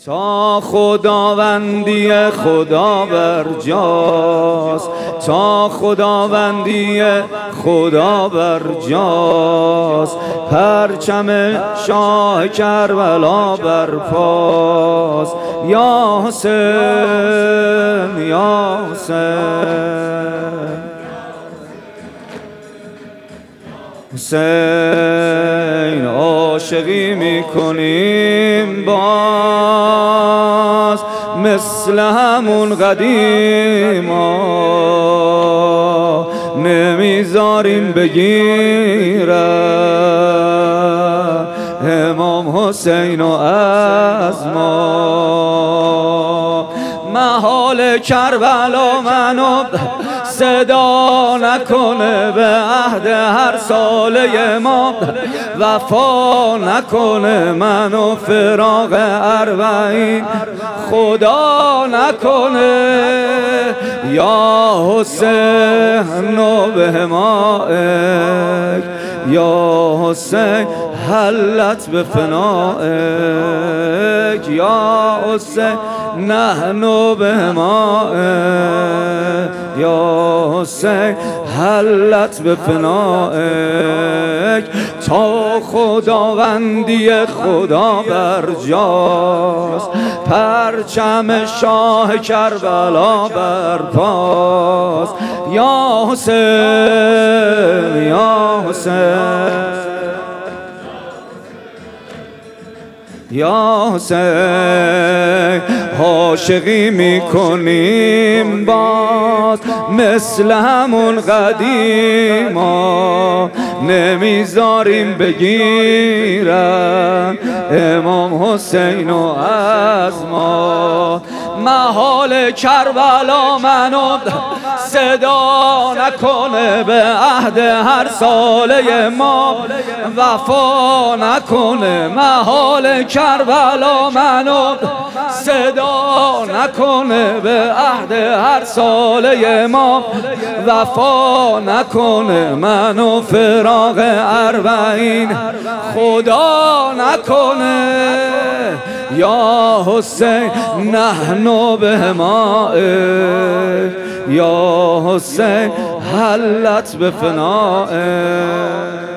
تا خداوندی خدا بر جاست، تا خداوندی خدا بر جاست، پرچم شاه کربلا برپاست. یا حسین یا حسین، حسین عاشقی میکنیم باز مثل همون قدیما، نمیذاریم بگیرن امام حسین از ما. محال کربلا منو صدا نکنه، به عهد هر ساله ما وفا نکنه، منو فراق اربعین خدا نکنه. یا حسین به مائک، یا حسین حلت به فنائک، یا حسین نحن به مائک، یا حسین حلت به فنائک. تا خداوندی خدا بر جاست، پرچم شاه کربلا برپاست. یا حسین یا حسین، یا حسین عاشقی میکنیم باز مثل همون قدیما، نمیذاریم بگیرن امام حسین از ما. محال کربلا منو صدا نکنه، به عهد هر ساله ما وفا نکنه. محال کربلا منو صدا نکنه، به عهد هر ساله ما وفا نکنه، منو فراق اربعین خدا نکنه. یا حسین نحن به مائک، یا حسین حلت به فنائک.